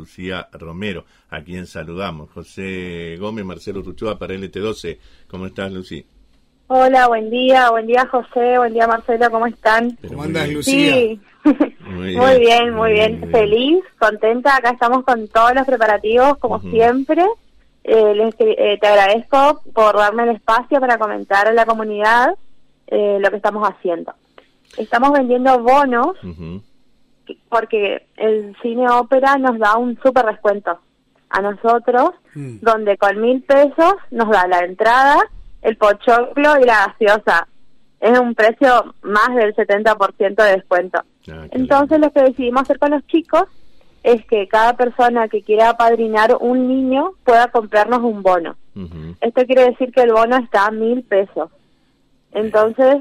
Lucía Romero, a quien saludamos. José Gómez, Marcelo Ruchoa para LT12. ¿Cómo estás, Lucía? Hola, buen día José, buen día Marcelo, ¿cómo están? ¿Cómo andas, Lucía? Sí, muy bien, feliz, contenta, acá estamos con todos los preparativos, como siempre. Te agradezco por darme el espacio para comentar a la comunidad lo que estamos haciendo. Estamos vendiendo bonos porque el cine ópera nos da un súper descuento a nosotros, donde con 1.000 pesos nos da la entrada, el pochoclo y la gaseosa. Es un precio más del 70% de descuento. Entonces lo que decidimos hacer con los chicos es que cada persona que quiera apadrinar un niño pueda comprarnos un bono. Esto quiere decir que el bono está a 1.000 pesos. Entonces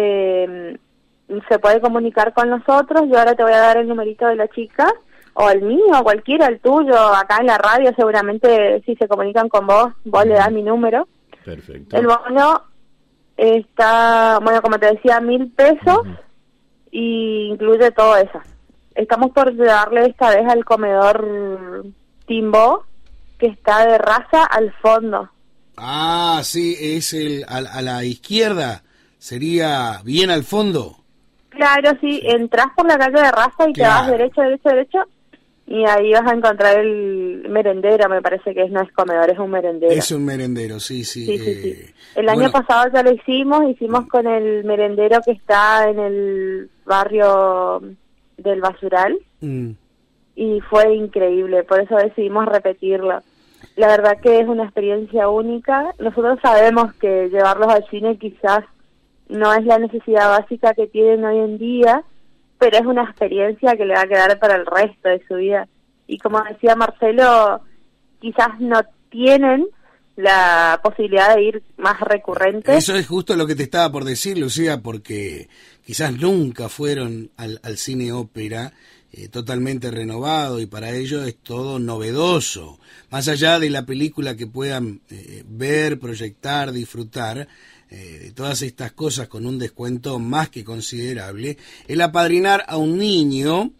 se puede comunicar con nosotros. Yo ahora te voy a dar el numerito de la chica, o el mío, o cualquiera, el tuyo, acá en la radio seguramente si se comunican con vos le das mi número. Perfecto. El bono está, bueno, como te decía, 1.000 pesos y incluye todo eso. Estamos por darle esta vez al comedor Timbó, que está de Raza al fondo. Ah, sí, es a la izquierda, sería bien al fondo. Claro, sí, entras por la calle de Raza y te vas derecho, y ahí vas a encontrar el merendero, me parece que no es comedor, es un merendero. Es un merendero, sí. Sí. El año pasado ya lo hicimos con el merendero que está en el barrio del Basural, y fue increíble, por eso decidimos repetirlo. La verdad que es una experiencia única. Nosotros sabemos que llevarlos al cine quizás no es la necesidad básica que tienen hoy en día, pero es una experiencia que le va a quedar para el resto de su vida. Y como decía Marcelo, quizás no tienen la posibilidad de ir más recurrente. Eso es justo lo que te estaba por decir, Lucía, porque quizás nunca fueron al cine ópera totalmente renovado, y para ellos es todo novedoso. Más allá de la película que puedan ver, proyectar, disfrutar, de todas estas cosas con un descuento más que considerable, el apadrinar a un niño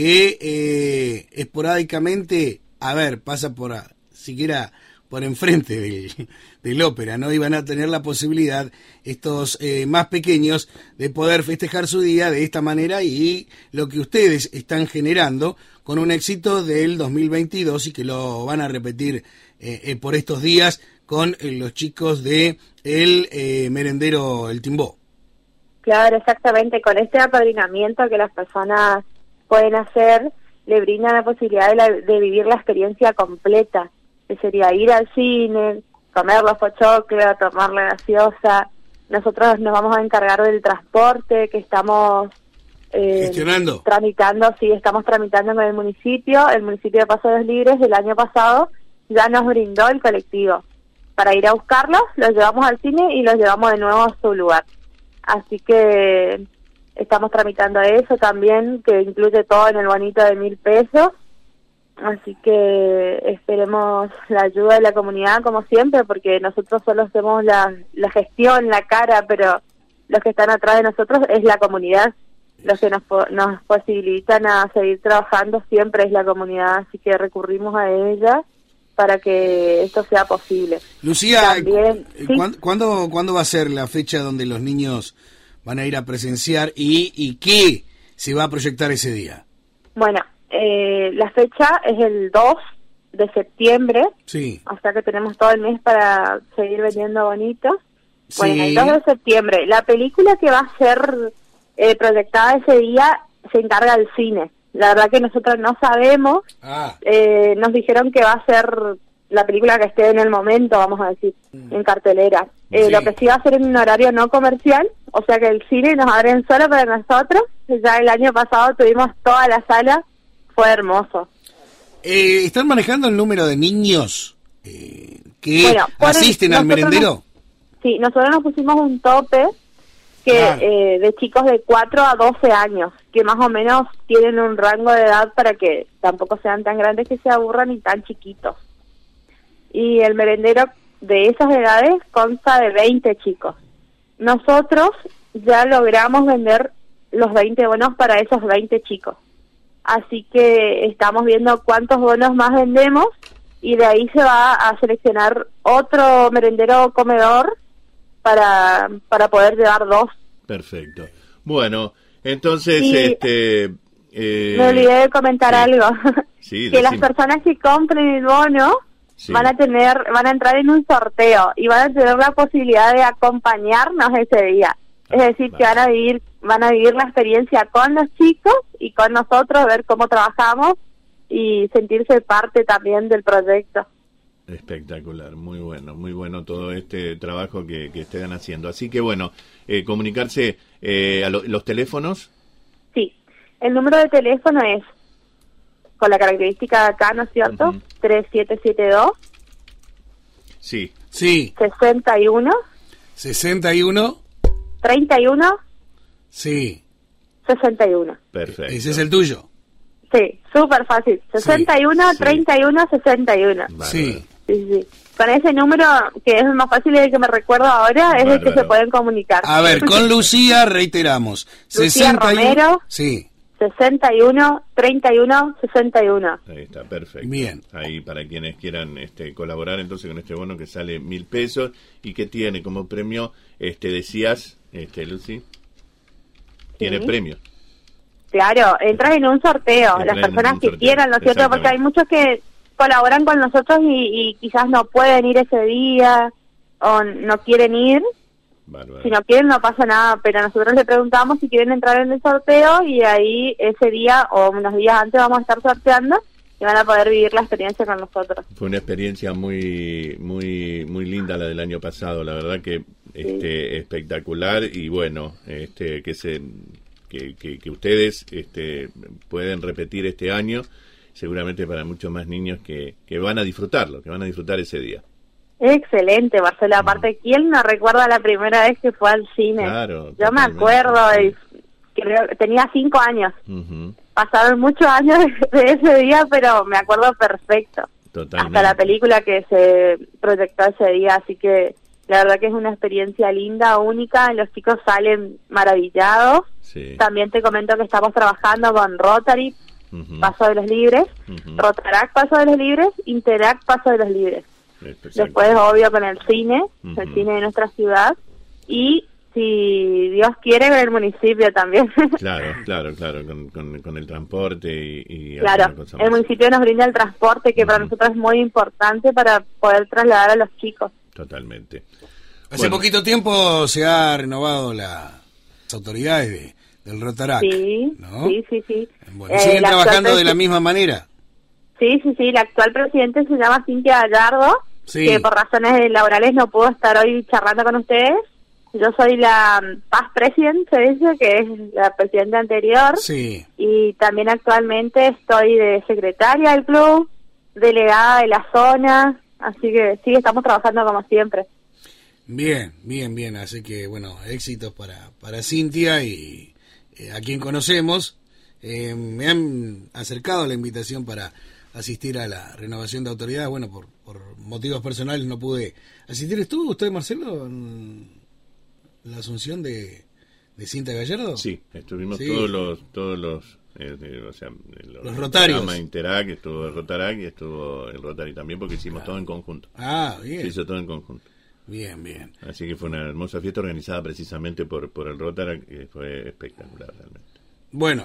que esporádicamente, pasa siquiera por enfrente del ópera, ¿no? Y van a tener la posibilidad estos más pequeños de poder festejar su día de esta manera, y lo que ustedes están generando con un éxito del 2022 y que lo van a repetir por estos días con los chicos de el merendero El Timbó. Claro, exactamente. Con este apadrinamiento que las personas pueden hacer, le brindan la posibilidad de vivir la experiencia completa, que sería ir al cine, comer los pochoclos, tomar la gaseosa. Nosotros nos vamos a encargar del transporte que estamos gestionando, estamos tramitando con el municipio. El municipio de Paso de los Libres del año pasado ya nos brindó el colectivo para ir a buscarlos, los llevamos al cine y los llevamos de nuevo a su lugar. Así que estamos tramitando eso también, que incluye todo en el bonito de 1.000 pesos. Así que esperemos la ayuda de la comunidad, como siempre, porque nosotros solo hacemos la gestión, la cara, pero los que están atrás de nosotros es la comunidad. Los que nos posibilitan a seguir trabajando siempre es la comunidad, así que recurrimos a ella para que esto sea posible. Lucía, también, ¿sí? ¿Cuándo va a ser la fecha donde los niños van a ir a presenciar y qué se va a proyectar ese día? Bueno, la fecha es el 2 de septiembre, sí. O sea que tenemos todo el mes para seguir vendiendo bonitos. Sí. Bueno, el 2 de septiembre. La película que va a ser proyectada ese día se encarga del cine. La verdad que nosotros no sabemos. Nos dijeron que va a ser la película que esté en el momento, vamos a decir, en cartelera. Sí. Lo que sí va a ser en un horario no comercial, o sea que el cine nos abren solo para nosotros. Ya el año pasado tuvimos toda la sala, fue hermoso. ¿Están manejando el número de niños que asisten al merendero? Sí, nosotros nos pusimos un tope de chicos de 4 a 12 años, que más o menos tienen un rango de edad para que tampoco sean tan grandes que se aburran y tan chiquitos. Y el merendero de esas edades consta de 20 chicos. Nosotros ya logramos vender los 20 bonos para esos 20 chicos. así que estamos viendo cuántos bonos más vendemos y de ahí se va a seleccionar otro merendero comedor para poder llevar 2. Perfecto. Bueno, entonces, me olvidé de comentar algo. Sí, que las personas que compren el bono van a entrar en un sorteo y van a tener la posibilidad de acompañarnos ese día. Es decir, que van a vivir la experiencia con los chicos y con nosotros, ver cómo trabajamos y sentirse parte también del proyecto. Espectacular, muy bueno todo este trabajo que estén haciendo. Así que bueno, comunicarse a los teléfonos. Sí, el número de teléfono es, con la característica de acá, ¿no es cierto? 3772. Sí. 61. 31. Sí. 61. Perfecto. Ese es el tuyo. Sí, súper fácil. 61, 31, 61. Sí. Sí. Con ese número, que es el más fácil y el que me recuerdo ahora, es el que se pueden comunicar. A ver, con Lucía reiteramos. Lucía Romero. Sí. 61, 31, 61. Ahí está, perfecto. Bien. Ahí para quienes quieran colaborar entonces con este bono que sale 1.000 pesos y que tiene como premio, decías, Lucy, tiene premio. Claro, entras en un sorteo, las personas que quieran, ¿no es cierto? Porque hay muchos que colaboran con nosotros y quizás no pueden ir ese día o no quieren ir. Bárbaro. Si no quieren no pasa nada, pero nosotros le preguntamos si quieren entrar en el sorteo y ahí ese día o unos días antes vamos a estar sorteando y van a poder vivir la experiencia con nosotros. Fue una experiencia muy linda la del año pasado, la verdad que espectacular y bueno, que ustedes pueden repetir este año, seguramente para muchos más niños que van a disfrutarlo, que van a disfrutar ese día. Excelente, Marcelo. Aparte, ¿quién no recuerda la primera vez que fue al cine? Claro. Yo me acuerdo, tenía 5 años. Pasaron muchos años de ese día, pero me acuerdo perfecto. Totalmente. Hasta la película que se proyectó ese día, así que la verdad que es una experiencia linda, única. Los chicos salen maravillados. Sí. También te comento que estamos trabajando con Rotary, Paso de los Libres, Rotaract, Paso de los Libres, Interact, Paso de los Libres. Después, obvio, con el cine de nuestra ciudad, y si Dios quiere, con el municipio también. Claro, con el transporte y claro, el municipio nos brinda el transporte, que para nosotros es muy importante para poder trasladar a los chicos. Totalmente. Hace poquito tiempo se ha renovado las autoridades del Rotaract, ¿no? Sí. Bueno, ¿siguen trabajando de la misma manera? Sí, la actual presidente se llama Cintia Gallardo, que por razones laborales no pudo estar hoy charlando con ustedes. Yo soy la past president, se dice, que es la presidenta anterior. Sí. Y también actualmente estoy de secretaria del club, delegada de la zona, así que sí, estamos trabajando como siempre. Bien. Así que, bueno, éxitos para Cintia y a quien conocemos. Me han acercado la invitación para asistir a la renovación de autoridades. Bueno, por motivos personales no pude asistir. ¿Estuvo usted, Marcelo, en la asunción de Cintia Gallardo? Sí, estuvimos todos los Rotarios. Interact, estuvo el Rotaract y estuvo el Rotary también, porque hicimos todo en conjunto. Bien. Se hizo todo en conjunto. Bien. Así que fue una hermosa fiesta organizada precisamente por el Rotaract, que fue espectacular realmente. Bueno,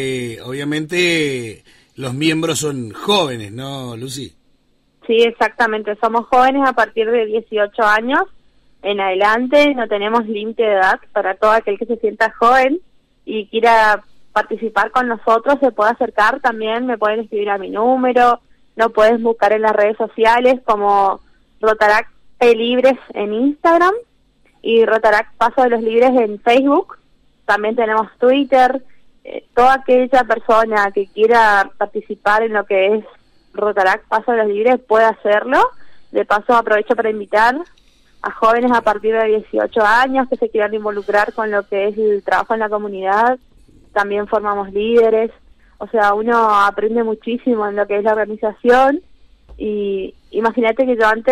obviamente los miembros son jóvenes, ¿no, Lucy? Sí, exactamente. Somos jóvenes a partir de 18 años en adelante. No tenemos límite de edad. Para todo aquel que se sienta joven y quiera participar con nosotros, se puede acercar también. Me pueden escribir a mi número. Nos puedes buscar en las redes sociales como Rotaract Libres en Instagram y Rotaract Paso de los Libres en Facebook. También tenemos Twitter. Toda aquella persona que quiera participar en lo que es Rotaract Paso de los Libres puede hacerlo. De paso, aprovecho para invitar a jóvenes a partir de 18 años que se quieran involucrar con lo que es el trabajo en la comunidad. También formamos líderes, o sea, uno aprende muchísimo en lo que es la organización. Y imagínate que yo antes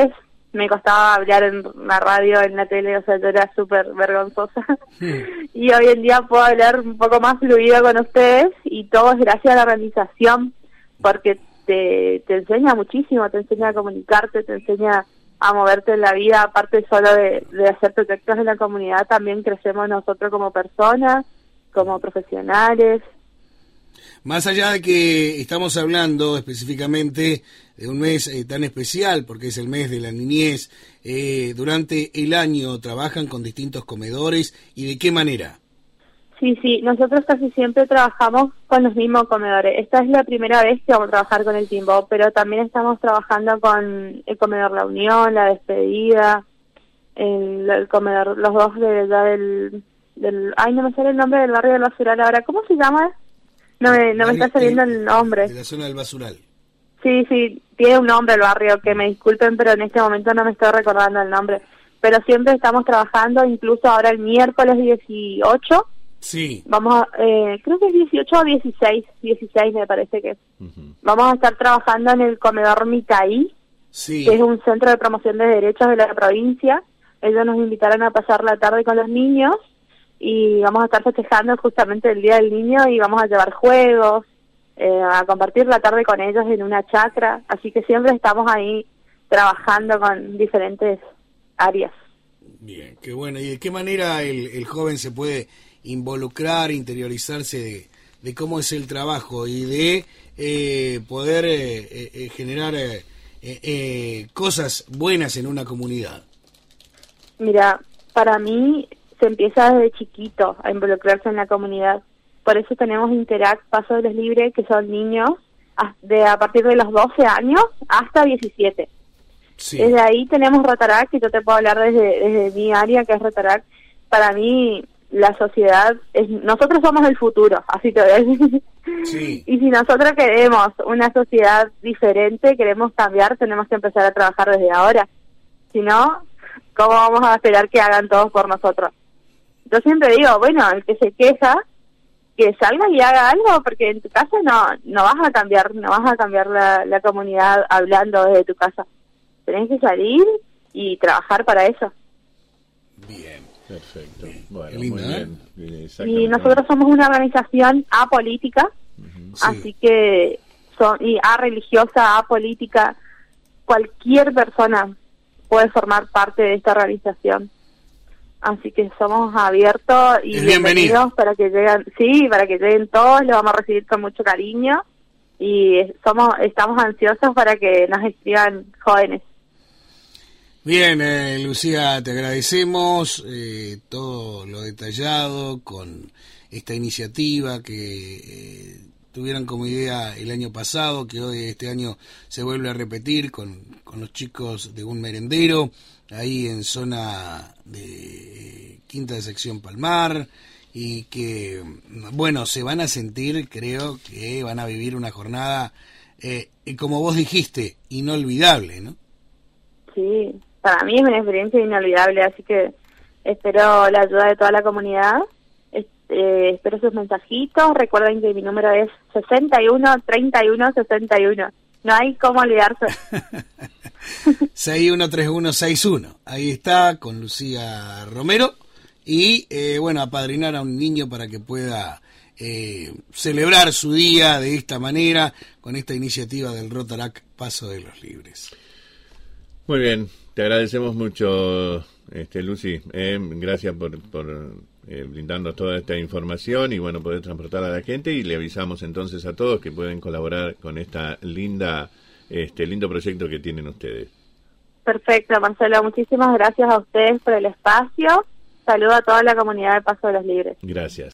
me costaba hablar en la radio, en la tele, o sea, yo era súper vergonzosa. Y hoy en día puedo hablar un poco más fluido con ustedes, y todo es gracias a la organización, porque te enseña muchísimo, te enseña a comunicarte, te enseña a moverte en la vida. Aparte solo de hacer proyectos en la comunidad, también crecemos nosotros como personas, como profesionales. Más allá de que estamos hablando específicamente de un mes tan especial, porque es el mes de la niñez, durante el año trabajan con distintos comedores, ¿y de qué manera? Sí, nosotros casi siempre trabajamos con los mismos comedores. Esta es la primera vez que vamos a trabajar con el Timbo, pero también estamos trabajando con el comedor La Unión, La Despedida, el comedor, los dos del ay, no me sale el nombre del barrio del Basural ahora. ¿Cómo se llama? No me está saliendo el nombre. De la zona del Basural. Sí, tiene un nombre el barrio, que me disculpen, pero en este momento no me estoy recordando el nombre. Pero siempre estamos trabajando, incluso ahora el miércoles 18. Sí. Vamos creo que es 18 o 16 me parece que es. Vamos a estar trabajando en el comedor Micaí, sí, que es un centro de promoción de derechos de la provincia. Ellos nos invitaron a pasar la tarde con los niños, y vamos a estar festejando justamente el Día del Niño, y vamos a llevar juegos, a compartir la tarde con ellos en una chacra. Así que siempre estamos ahí trabajando con diferentes áreas. Bien, qué bueno. ¿Y de qué manera el joven se puede involucrar, interiorizarse de cómo es el trabajo y de poder generar cosas buenas en una comunidad? Mira, para mí se empieza desde chiquito a involucrarse en la comunidad. Por eso tenemos Interact Paso de los Libres, que son niños a partir de los 12 años hasta 17. Sí. Desde ahí tenemos Rotaract, que yo te puedo hablar desde mi área, que es Rotaract. Para mí, la sociedad, nosotros somos el futuro, así te voy a decir. Sí. Y si nosotros queremos una sociedad diferente, queremos cambiar, tenemos que empezar a trabajar desde ahora. Si no, ¿cómo vamos a esperar que hagan todos por nosotros? Yo siempre digo, bueno, el que se queja, que salga y haga algo, porque en tu casa no vas a cambiar la comunidad hablando desde tu casa. Tenés que salir y trabajar para eso. Bien, perfecto. Bueno, lindo, muy bien. Y nosotros somos una organización apolítica, sí, así que y religiosa, apolítica. Cualquier persona puede formar parte de esta organización. Así que somos abiertos y bienvenidos para que lleguen todos, los vamos a recibir con mucho cariño, y estamos ansiosos para que nos escriban jóvenes. Bien, Lucía, te agradecemos todo lo detallado con esta iniciativa que tuvieron como idea el año pasado, que hoy este año se vuelve a repetir con los chicos de un merendero, ahí en zona de Quinta de Sección Palmar, y que, bueno, se van a sentir, creo que van a vivir una jornada, como vos dijiste, inolvidable, ¿no? Sí, para mí es una experiencia inolvidable, así que espero la ayuda de toda la comunidad, espero sus mensajitos. Recuerden que mi número es 61 31 61. No hay cómo olvidarse. 613161. Ahí está, con Lucía Romero. Y, bueno, apadrinar a un niño para que pueda celebrar su día de esta manera, con esta iniciativa del Rotaract Paso de los Libres. Muy bien, te agradecemos mucho, Lucy. Gracias por brindarnos toda esta información y, bueno, poder transportar a la gente, y le avisamos entonces a todos que pueden colaborar con esta lindo proyecto que tienen ustedes. Perfecto, Marcelo, muchísimas gracias a ustedes por el espacio. Saludo a toda la comunidad de Paso de los Libres. Gracias.